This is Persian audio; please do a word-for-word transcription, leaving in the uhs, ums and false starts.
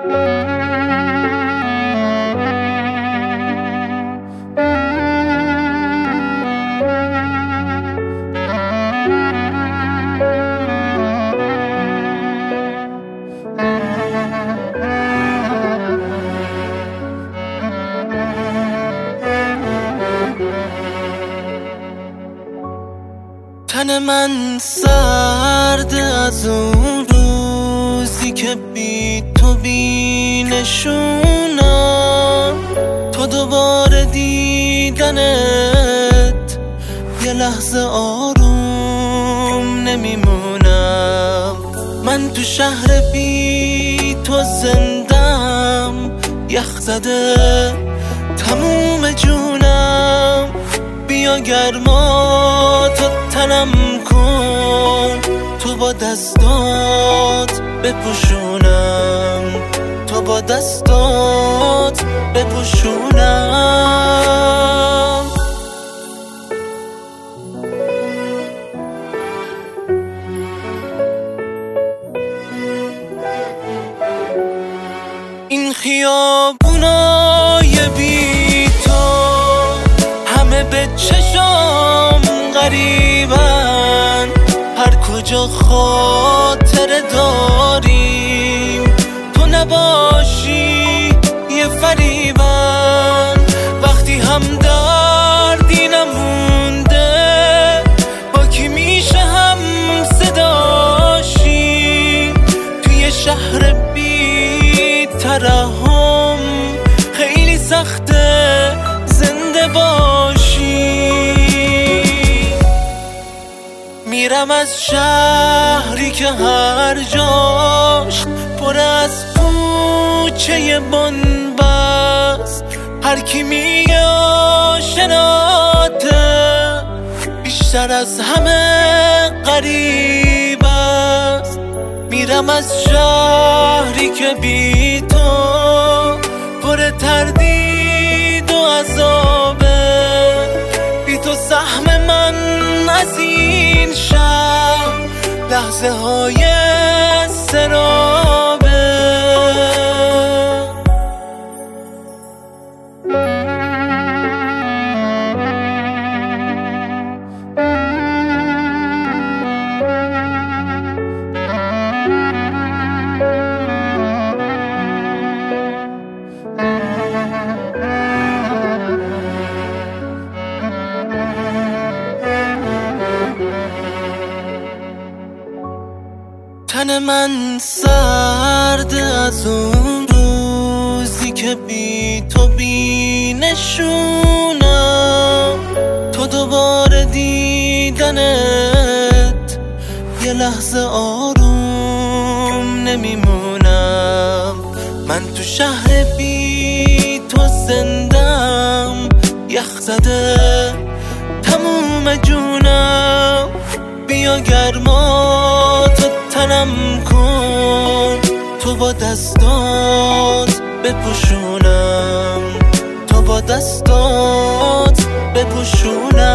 تن من سرد از اون روزی که بی تو بی نشونم، تو دوباره دیدنت یه لحظه آروم نمیمونم. من تو شهر بی تو زندم، یخ زده تموم جونم. بیا گرما تو تنم کن، تو با دستات بپوشونم، تو با دستات بپوشونم. این خیابونای بی تو همه به چشم غریبن، هر کجا خاطره داریم تو نباشی یه فریبن. وقتی هم دردی نمونده با کی میشه هم صداشی، توی شهر بی ترحم خیلی سخته زنده باشی. میرم از شهری که هر جاش پر از کوچه بنبست، هر کی میگه آشناته بیشتر از همه غریب است. میرم از شهری که بی تو پر تردید و عذابه، بی تو سهم من از این شهر لحظه های سرابه. تن من سرد از اون روزی که بی تو بی نشونم، تو دوباره دیدنت یه لحظه آروم نمیمونم. من تو شهر بی تو زندم، یخ زده تموم جونم. بیا گرما تو تنم کن، تو با دستات بپوشونم، تو با دستات بپوشونم.